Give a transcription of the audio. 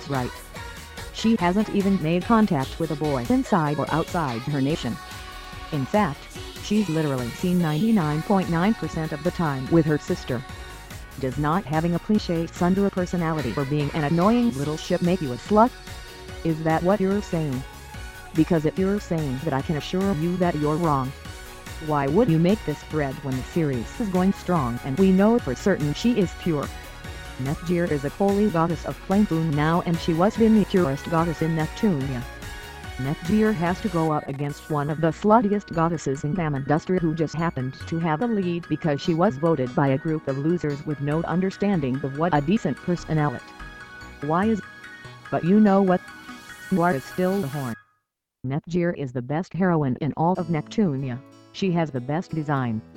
That's right. She hasn't even made contact with a boy inside or outside her nation. In fact, she's literally seen 99.9% of the time with her sister. Does not having a cliché tsundere personality or being an annoying little shit make you a slut? Is that what you're saying? Because if you're saying that, I can assure you that you're wrong. Why would you make this thread when the series is going strong and we know for certain she is pure? Nephgir is a holy goddess of Plainfoon now, and she was been the purest goddess in Neptunia. Nephgir has to go up against one of the sluttiest goddesses in Famindustria, who just happened to have the lead because she was voted by a group of losers with no understanding of what a decent personality. Why is? But you know what? Noir is still the horn. Nephgir is the best heroine in all of Neptunia. She has the best design,